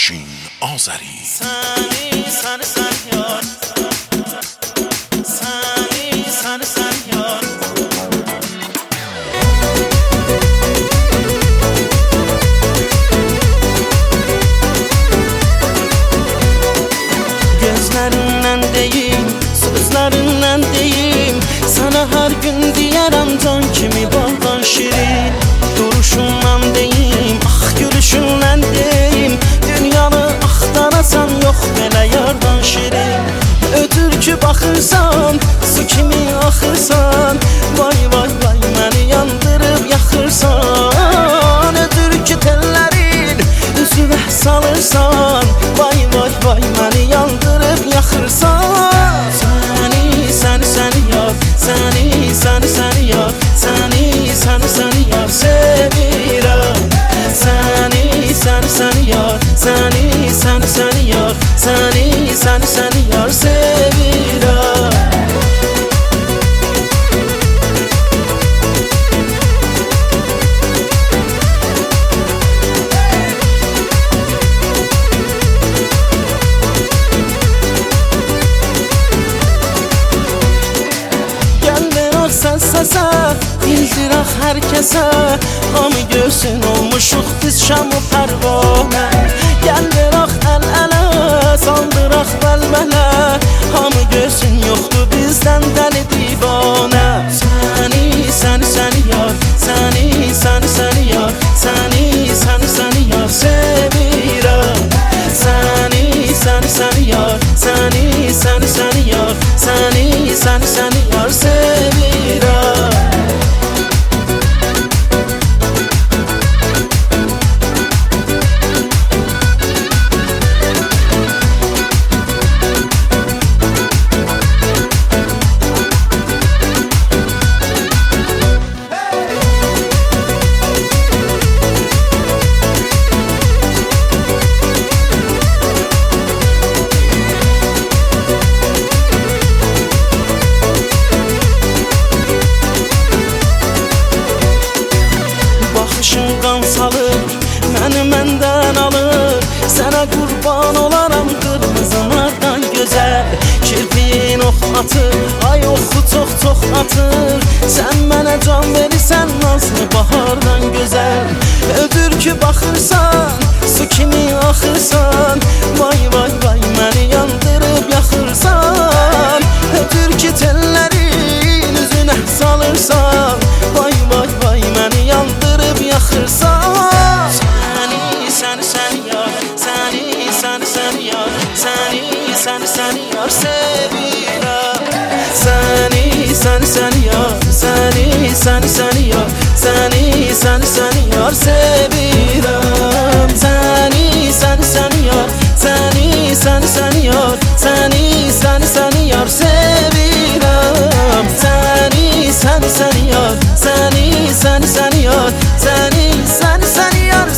Afşin Azəri. Səni yar, səni yar. Gözlərindən deyim, sözlərindən deyim, sana hər gün deyərəm can kimi baldan şirin. Duruşundan deyim, gülüşündən deyim, dünyanı axtarasan yox belə yardan şirin. Ötür ki baxırsan, su kimi axırsan, vay vay vay məni yandırıb yaxırsan. Ötür ki tellərin üzünə salırsan, vay vay vay məni yandırıb yaxırsan. Səni yar, səni yar, səni yar sevirəm. Səni yar, səni yar, səni yar sevirəm. Səsə, bildirək hər kəsə, hamı görsün olmuşuq biz şam o pərvanə. Gəl verək əl-ələ, saldıraq bəlbələ, hamı görsün yoxdur bizdən dəli divanə. Səni yar, səni yar, səni yar sevirəm. Səni yar, səni yar, səni yar sevirəm. Qan salır, məni məndən alır, sənə qurban olaram qırmızılardan gözəl. Kirpiyin ox atır, ay oxu çox atır, sən mənə can verirsən nazlı bahardan gözəl. Ödür ki baxırsan, su kimi axırsan, vay vay vay məni yandırıb yaxırsan. Ödür ki tellərin üzünə salırsan, vay vay vay məni yandırıb yaxırsan. Səni yar, səni yar sevirəm. Səni yar, səni yar, səni yar sevirəm. Səni yar, səni yar, səni yar sevirəm. Səni yar, səni yar, səni yar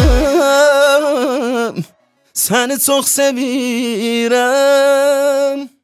sevirəm. Səni çox sevirəm.